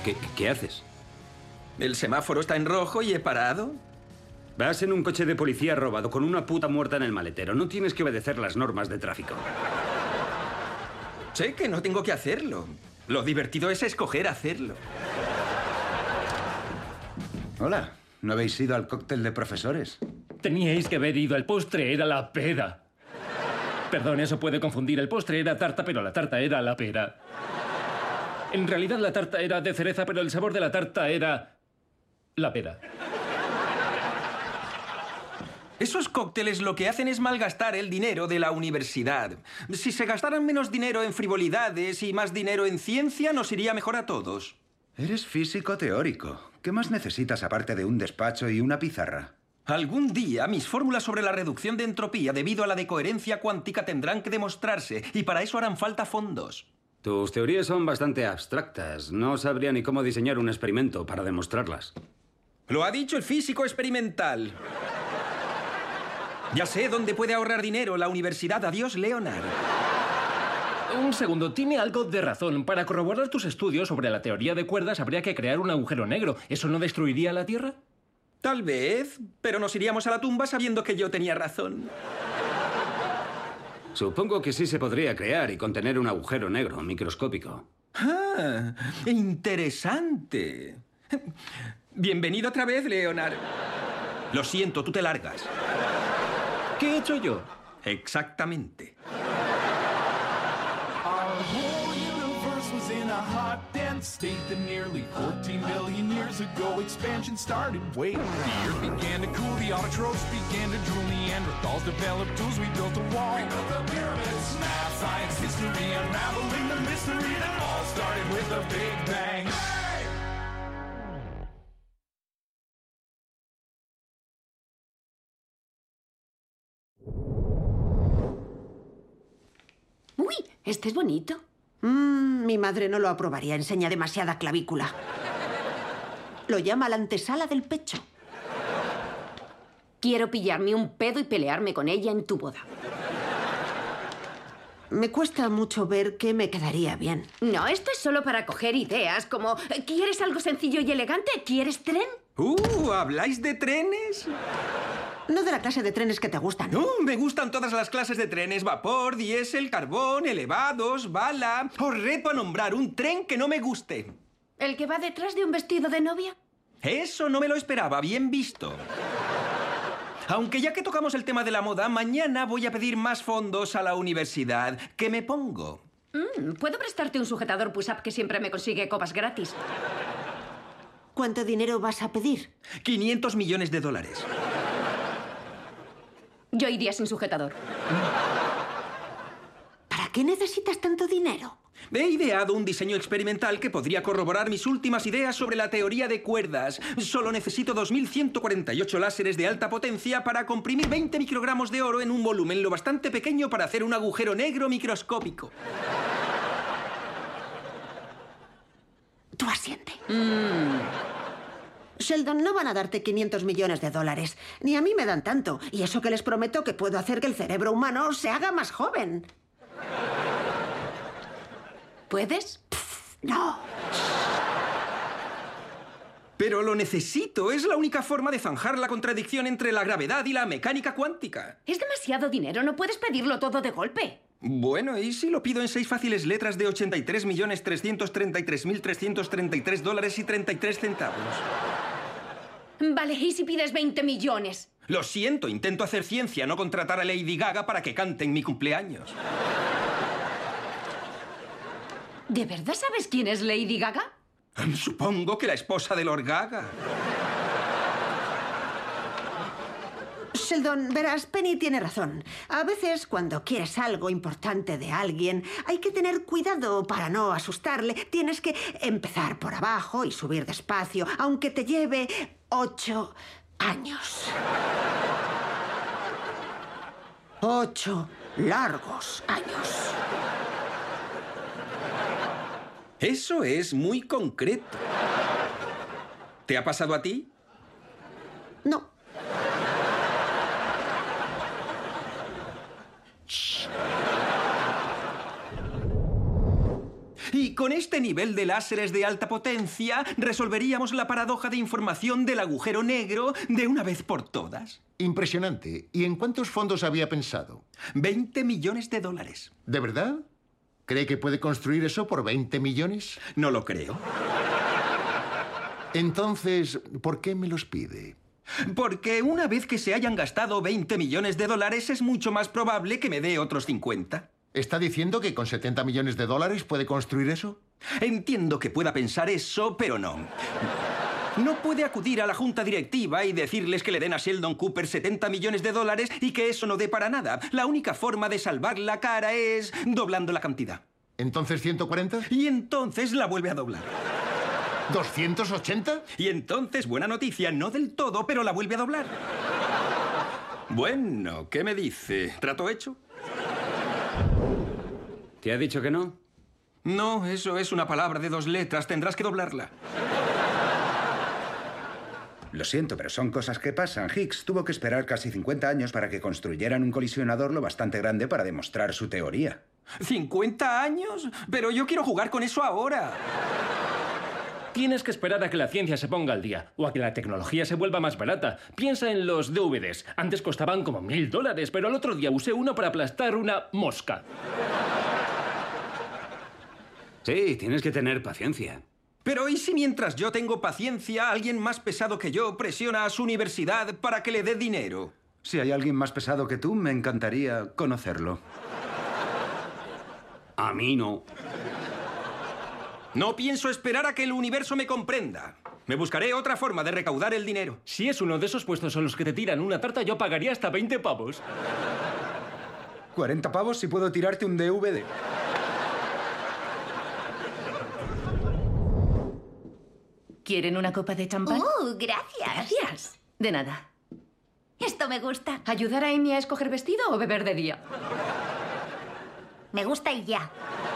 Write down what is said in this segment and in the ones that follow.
¿Qué haces? El semáforo está en rojo y he parado. Vas en un coche de policía robado con una puta muerta en el maletero. No tienes que obedecer las normas de tráfico. Sé que no tengo que hacerlo. Lo divertido es escoger hacerlo. Hola, ¿no habéis ido al cóctel de profesores? Teníais que haber ido al postre, era la pera. Perdón, eso puede confundir. El postre era tarta, pero la tarta era la pera. En realidad la tarta era de cereza, pero el sabor de la tarta era la pera. Esos cócteles lo que hacen es malgastar el dinero de la universidad. Si se gastaran menos dinero en frivolidades y más dinero en ciencia, nos iría mejor a todos. Eres físico teórico. ¿Qué más necesitas aparte de un despacho y una pizarra? Algún día mis fórmulas sobre la reducción de entropía debido a la decoherencia cuántica tendrán que demostrarse y para eso harán falta fondos. Tus teorías son bastante abstractas. No sabría ni cómo diseñar un experimento para demostrarlas. Lo ha dicho el físico experimental. Ya sé dónde puede ahorrar dinero la universidad. Adiós, Leonard. Un segundo, tiene algo de razón. Para corroborar tus estudios sobre la teoría de cuerdas habría que crear un agujero negro. ¿Eso no destruiría la Tierra? Tal vez, pero nos iríamos a la tumba sabiendo que yo tenía razón. Supongo que sí se podría crear y contener un agujero negro microscópico. ¡Ah! Interesante. Bienvenido otra vez, Leonard. Lo siento, tú te largas. ¿Qué he hecho yo? Exactamente. State that nearly 14 billion years ago expansion started. Wait, the earth began to cool, the autotrophs began to drool, Neanderthals developed tools, we built a wall. We built the pyramids, math, science, history, unraveling the mystery that all started with a big bang. Hey! Uy, este es bonito. Mi madre no lo aprobaría. Enseña demasiada clavícula. Lo llama la antesala del pecho. Quiero pillarme un pedo y pelearme con ella en tu boda. Me cuesta mucho ver qué me quedaría bien. No, esto es solo para coger ideas, como ¿quieres algo sencillo y elegante? ¿Quieres tren? ¿Habláis de trenes? No de la clase de trenes que te gustan. Me gustan todas las clases de trenes. Vapor, diésel, carbón, elevados, bala. Os reto a nombrar un tren que no me guste. ¿El que va detrás de un vestido de novia? Eso no me lo esperaba. Bien visto. Aunque ya que tocamos el tema de la moda, mañana voy a pedir más fondos a la universidad. ¿Qué me pongo? ¿Puedo prestarte un sujetador push-up que siempre me consigue copas gratis? ¿Cuánto dinero vas a pedir? 500 millones de dólares. Yo iría sin sujetador. ¿Para qué necesitas tanto dinero? He ideado un diseño experimental que podría corroborar mis últimas ideas sobre la teoría de cuerdas. Solo necesito 2148 láseres de alta potencia para comprimir 20 microgramos de oro en un volumen lo bastante pequeño para hacer un agujero negro microscópico. Tú asiente. Sheldon, no van a darte 500 millones de dólares. Ni a mí me dan tanto. Y eso que les prometo que puedo hacer que el cerebro humano se haga más joven. ¿Puedes? No. Pero lo necesito. Es la única forma de zanjar la contradicción entre la gravedad y la mecánica cuántica. Es demasiado dinero. No puedes pedirlo todo de golpe. Bueno, ¿y si lo pido en 6 fáciles letras de 83.333.333 dólares y 33 centavos? Vale, ¿y si pides 20 millones? Lo siento, intento hacer ciencia, no contratar a Lady Gaga para que cante en mi cumpleaños. ¿De verdad sabes quién es Lady Gaga? Supongo que la esposa de Lord Gaga. Sheldon, verás, Penny tiene razón. A veces, cuando quieres algo importante de alguien, hay que tener cuidado para no asustarle. Tienes que empezar por abajo y subir despacio, aunque te lleve 8 años. 8 largos años. Eso es muy concreto. ¿Te ha pasado a ti? No. ¿Y Y con este nivel de láseres de alta potencia, resolveríamos la paradoja de información del agujero negro de una vez por todas. Impresionante. ¿Y en cuántos fondos había pensado? 20 millones de dólares. ¿De verdad? ¿Cree que puede construir eso por 20 millones? No lo creo. Entonces, ¿por qué me los pide? Porque una vez que se hayan gastado 20 millones de dólares, es mucho más probable que me dé otros 50. ¿Está diciendo que con 70 millones de dólares puede construir eso? Entiendo que pueda pensar eso, pero no. No puede acudir a la junta directiva y decirles que le den a Sheldon Cooper 70 millones de dólares y que eso no dé para nada. La única forma de salvar la cara es doblando la cantidad. ¿Entonces 140? Y entonces la vuelve a doblar. ¿280? Y entonces, buena noticia, no del todo, pero la vuelve a doblar. Bueno, ¿qué me dice? ¿Trato hecho? ¿Te ha dicho que no? No, eso es una palabra de 2 letras. Tendrás que doblarla. Lo siento, pero son cosas que pasan. Higgs tuvo que esperar casi 50 años para que construyeran un colisionador lo bastante grande para demostrar su teoría. ¿50 años? Pero yo quiero jugar con eso ahora. Tienes que esperar a que la ciencia se ponga al día o a que la tecnología se vuelva más barata. Piensa en los DVDs. Antes costaban como $1000, pero el otro día usé uno para aplastar una mosca. Sí, tienes que tener paciencia. Pero ¿y si mientras yo tengo paciencia, alguien más pesado que yo presiona a su universidad para que le dé dinero? Si hay alguien más pesado que tú, me encantaría conocerlo. A mí no. No pienso esperar a que el universo me comprenda. Me buscaré otra forma de recaudar el dinero. Si es uno de esos puestos en los que te tiran una tarta, yo pagaría hasta 20 pavos. 40 pavos si puedo tirarte un DVD. ¿Quieren una copa de champán? Gracias. Gracias. De nada. Esto me gusta. ¿Ayudar a Amy a escoger vestido o beber de día? Me gusta y ya.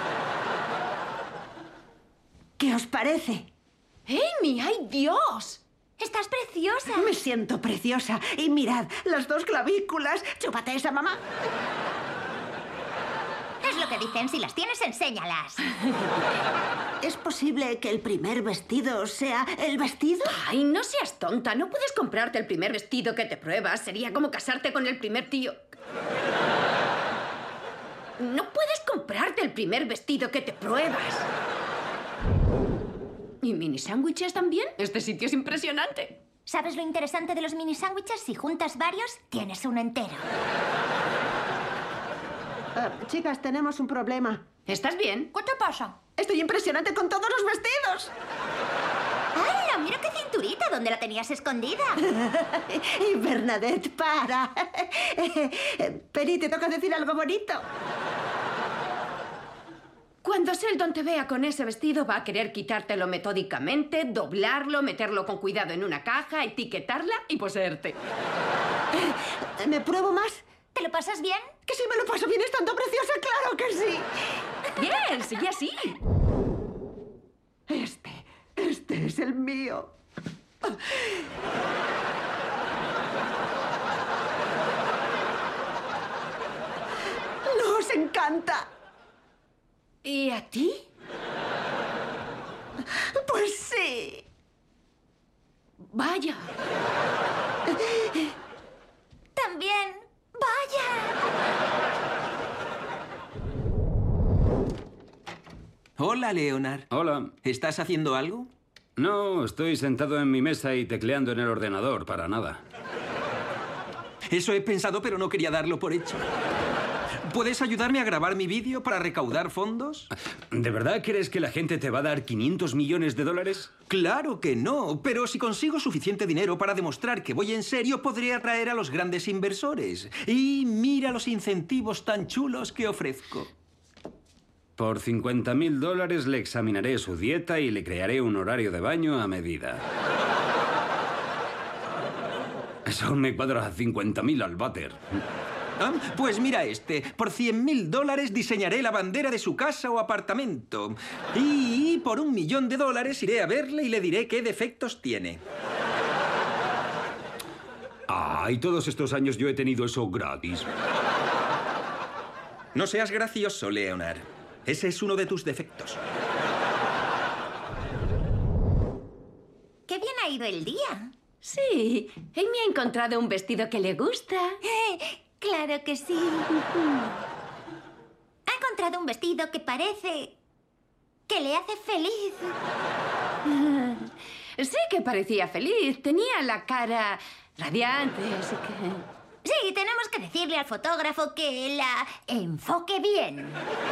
¿Qué os parece? ¡Amy! ¡Ay, Dios! Estás preciosa. Me siento preciosa. Y mirad, las 2 clavículas. Chúpate esa, mamá. Es lo que dicen. Si las tienes, enséñalas. ¿Es posible que el primer vestido sea el vestido? Ay, no seas tonta. No puedes comprarte el primer vestido que te pruebas. Sería como casarte con el primer tío. No puedes comprarte el primer vestido que te pruebas. ¿Y mini sándwiches también? Este sitio es impresionante. ¿Sabes lo interesante de los mini sándwiches? Si juntas varios, tienes uno entero. Chicas, tenemos un problema. ¿Estás bien? ¿Qué te pasa? Estoy impresionante con todos los vestidos. ¡Hala! Mira qué cinturita. ¿Dónde la tenías escondida? Y Bernadette, para. Penny, te toca decir algo bonito. Cuando Sheldon te vea con ese vestido, va a querer quitártelo metódicamente, doblarlo, meterlo con cuidado en una caja, etiquetarla y poseerte. ¿Me pruebo más? ¿Te lo pasas bien? Que si me lo paso bien estando preciosa, claro que sí. Bien, sigue así. Este es el mío. Nos encanta. ¿Y a ti? Pues sí. Vaya. También. Vaya. Hola, Leonard. Hola. ¿Estás haciendo algo? No, estoy sentado en mi mesa y tecleando en el ordenador, para nada. Eso he pensado, pero no quería darlo por hecho. ¿Puedes ayudarme a grabar mi vídeo para recaudar fondos? ¿De verdad crees que la gente te va a dar 500 millones de dólares? Claro que no, pero si consigo suficiente dinero para demostrar que voy en serio, podré atraer a los grandes inversores. Y mira los incentivos tan chulos que ofrezco. Por 50.000 dólares le examinaré su dieta y le crearé un horario de baño a medida. Eso me cuadra a 50.000 al váter. Ah, pues mira este. Por 100.000 dólares diseñaré la bandera de su casa o apartamento. Y por $1 millón iré a verle y le diré qué defectos tiene. Y todos estos años yo he tenido eso gratis. No seas gracioso, Leonard. Ese es uno de tus defectos. ido el día? Sí, Amy ha encontrado un vestido que le gusta. Claro que sí. Ha encontrado un vestido que parece que le hace feliz. Sí que parecía feliz. Tenía la cara radiante, así que... Sí, tenemos que decirle al fotógrafo que la enfoque bien.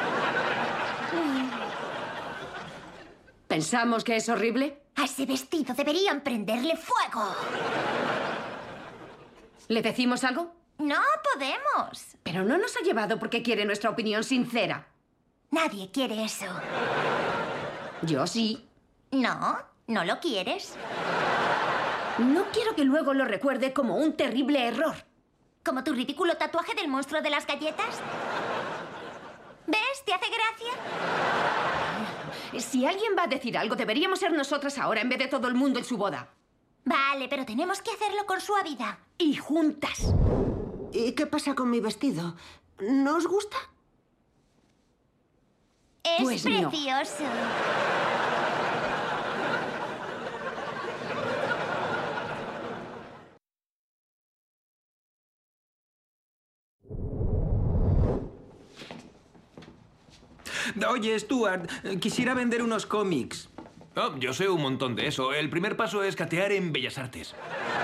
¿Pensamos que es horrible? A ese vestido deberían prenderle fuego. ¿Le decimos algo? No podemos. Pero no nos ha llevado porque quiere nuestra opinión sincera. Nadie quiere eso. Yo sí. No, no lo quieres. No quiero que luego lo recuerde como un terrible error. ¿Como tu ridículo tatuaje del monstruo de las galletas? ¿Ves? ¿Te hace gracia? Si alguien va a decir algo, deberíamos ser nosotras ahora en vez de todo el mundo en su boda. Vale, pero tenemos que hacerlo con suavidad. Y juntas. ¿Y qué pasa con mi vestido? ¿No os gusta? Es Pues no. precioso. Oye, Stuart, quisiera vender unos cómics. Oh, yo sé un montón de eso. El primer paso es catear en Bellas Artes.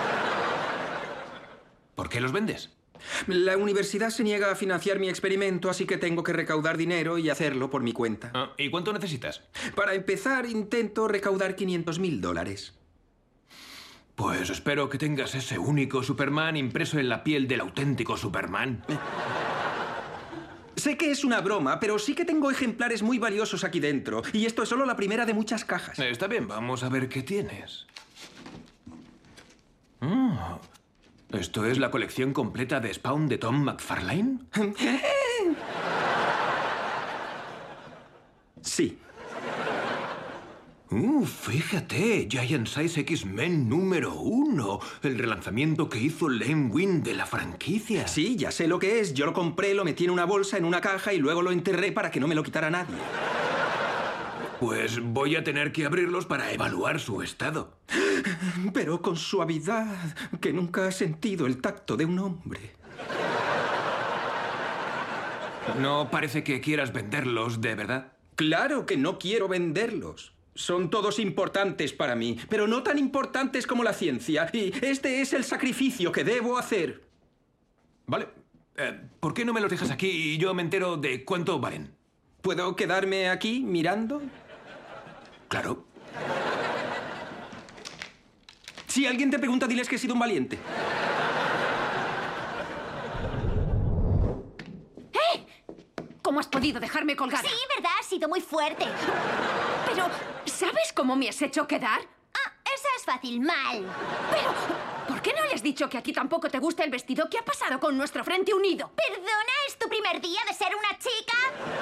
¿Por qué los vendes? La universidad se niega a financiar mi experimento, así que tengo que recaudar dinero y hacerlo por mi cuenta. Ah, ¿y cuánto necesitas? Para empezar, intento recaudar $500,000. Pues espero que tengas ese único Superman impreso en la piel del auténtico Superman. Sé que es una broma, pero sí que tengo ejemplares muy valiosos aquí dentro. Y esto es solo la primera de muchas cajas. Está bien, vamos a ver qué tienes. ¿Esto es la colección completa de Spawn de Tom McFarlane? Sí. Fíjate, Giant Size X-Men número 1. El relanzamiento que hizo Len Wein de la franquicia. Sí, ya sé lo que es. Yo lo compré, lo metí en una bolsa, en una caja y luego lo enterré para que no me lo quitara nadie. Pues voy a tener que abrirlos para evaluar su estado. Pero con suavidad, que nunca ha sentido el tacto de un hombre. No parece que quieras venderlos, ¿de verdad? Claro que no quiero venderlos. Son todos importantes para mí, pero no tan importantes como la ciencia. Y este es el sacrificio que debo hacer. Vale. ¿Por qué no me los dejas aquí y yo me entero de cuánto valen? ¿Puedo quedarme aquí mirando? Claro. Si alguien te pregunta, diles que he sido un valiente. ¡Eh! ¿Cómo has podido dejarme colgada? Sí, ¿verdad? Ha sido muy fuerte. Pero, ¿sabes cómo me has hecho quedar? Eso es fácil. Mal. Pero, ¿por qué no le has dicho que aquí tampoco te gusta el vestido? ¿Qué ha pasado con nuestro frente unido? ¿Perdona? ¿Es tu primer día de ser una chica?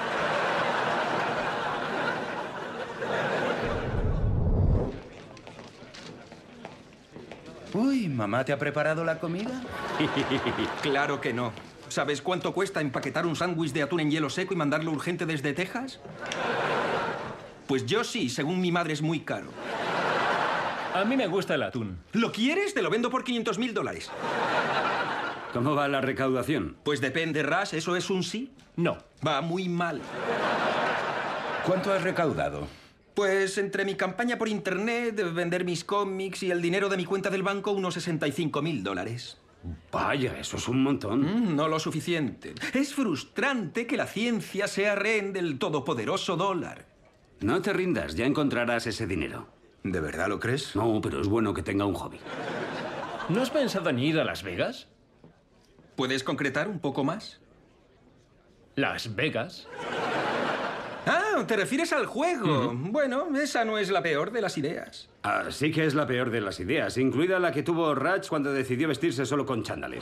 Uy, ¿mamá te ha preparado la comida? Claro que no. ¿Sabes cuánto cuesta empaquetar un sándwich de atún en hielo seco y mandarlo urgente desde Texas? Pues yo sí, según mi madre es muy caro. A mí me gusta el atún. ¿Lo quieres? Te lo vendo por $500,000. ¿Cómo va la recaudación? Pues depende, Rush. ¿Eso es un sí? No. Va muy mal. ¿Cuánto has recaudado? Pues entre mi campaña por internet, vender mis cómics y el dinero de mi cuenta del banco, unos $65,000. Vaya, eso es un montón. No lo suficiente. Es frustrante que la ciencia sea rehén del todopoderoso dólar. No te rindas, ya encontrarás ese dinero. ¿De verdad lo crees? No, pero es bueno que tenga un hobby. ¿No has pensado en ir a Las Vegas? ¿Puedes concretar un poco más? Las Vegas. Ah, ¿te refieres al juego? Bueno, esa no es la peor de las ideas. Sí que es la peor de las ideas, incluida la que tuvo Raj cuando decidió vestirse solo con chándales.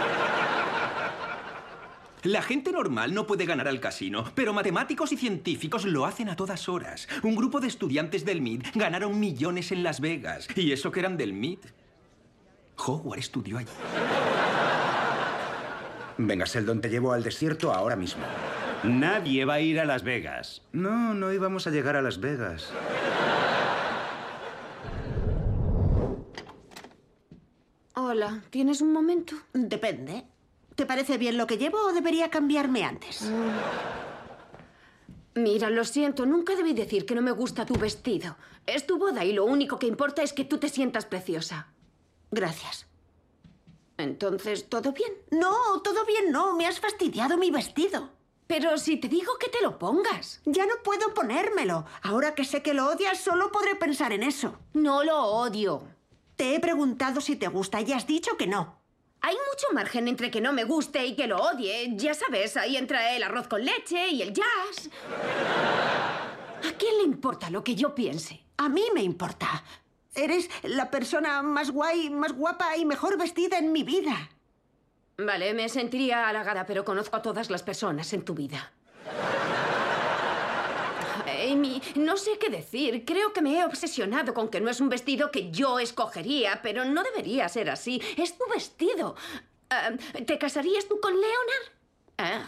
La gente normal no puede ganar al casino, pero matemáticos y científicos lo hacen a todas horas. Un grupo de estudiantes del MIT ganaron millones en Las Vegas. ¿Y eso que eran del MIT? Howard estudió allí. Venga, Sheldon, te llevo al desierto ahora mismo. Nadie va a ir a Las Vegas. No, no íbamos a llegar a Las Vegas. Hola, ¿tienes un momento? Depende. ¿Te parece bien lo que llevo o debería cambiarme antes? Mira, lo siento, nunca debí decir que no me gusta tu vestido. Es tu boda y lo único que importa es que tú te sientas preciosa. Gracias. Entonces, ¿todo bien? No, todo bien no. Me has fastidiado mi vestido. Pero si te digo que te lo pongas. Ya no puedo ponérmelo. Ahora que sé que lo odias, solo podré pensar en eso. No lo odio. Te he preguntado si te gusta y has dicho que no. Hay mucho margen entre que no me guste y que lo odie. Ya sabes, ahí entra el arroz con leche y el jazz. ¿A quién le importa lo que yo piense? A mí me importa. Eres la persona más guay, más guapa y mejor vestida en mi vida. Vale, me sentiría halagada, pero conozco a todas las personas en tu vida. Amy, no sé qué decir. Creo que me he obsesionado con que no es un vestido que yo escogería, pero no debería ser así. Es tu vestido. ¿Te casarías tú con Leonard?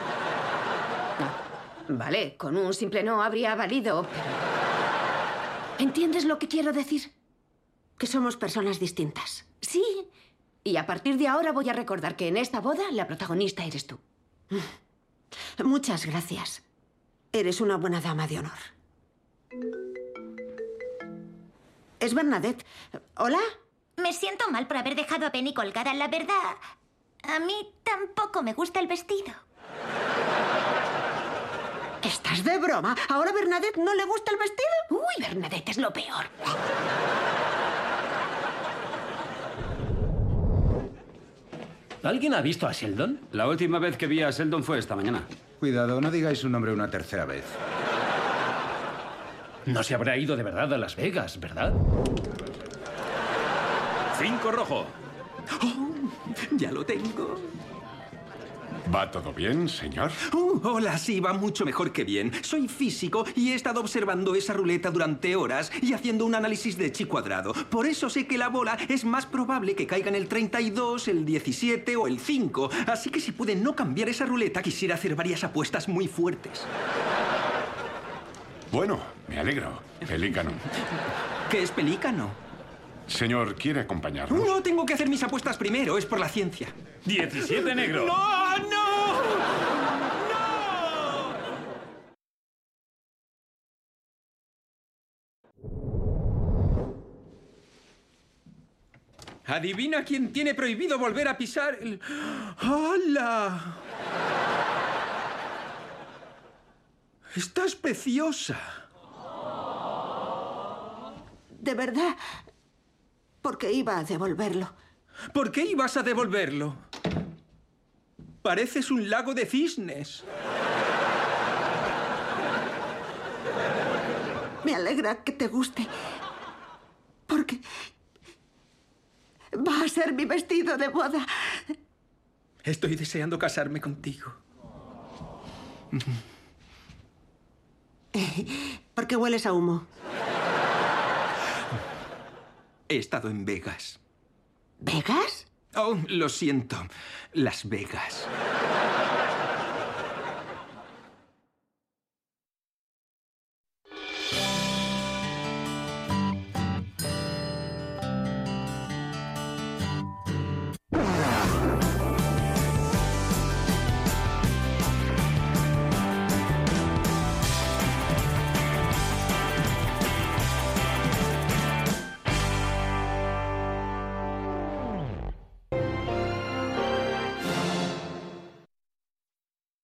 Vale, con un simple no habría valido, pero... ¿Entiendes lo que quiero decir? Que somos personas distintas. Sí. Y a partir de ahora voy a recordar que en esta boda la protagonista eres tú. Muchas gracias. Eres una buena dama de honor. Es Bernadette. ¿Hola? Me siento mal por haber dejado a Penny colgada. La verdad, a mí tampoco me gusta el vestido. ¿Estás de broma? ¿Ahora a Bernadette no le gusta el vestido? Uy, Bernadette es lo peor. ¿Alguien ha visto a Sheldon? La última vez que vi a Sheldon fue esta mañana. Cuidado, no digáis su nombre una tercera vez. No se habrá ido de verdad a Las Vegas, ¿verdad? 5 rojo. Oh, ya lo tengo. ¿Va todo bien, señor? Hola, sí, va mucho mejor que bien. Soy físico y he estado observando esa ruleta durante horas y haciendo un análisis de chi cuadrado. Por eso sé que la bola es más probable que caiga en el 32, el 17 o el 5. Así que si puede no cambiar esa ruleta, quisiera hacer varias apuestas muy fuertes. Bueno, me alegro. Pelícano. ¿Qué es pelícano? Señor, ¿quiere acompañarnos? No, tengo que hacer mis apuestas primero. Es por la ciencia. 17 negro. ¡No, no! Adivina quién tiene prohibido volver a pisar el... ¡Hala! Estás preciosa. ¿De verdad? Porque iba a devolverlo. ¿Por qué ibas a devolverlo? Pareces un lago de cisnes. Me alegra que te guste. Porque va a ser mi vestido de boda. Estoy deseando casarme contigo. ¿Por qué hueles a humo? He estado en Vegas. ¿Vegas? Oh, lo siento. Las Vegas.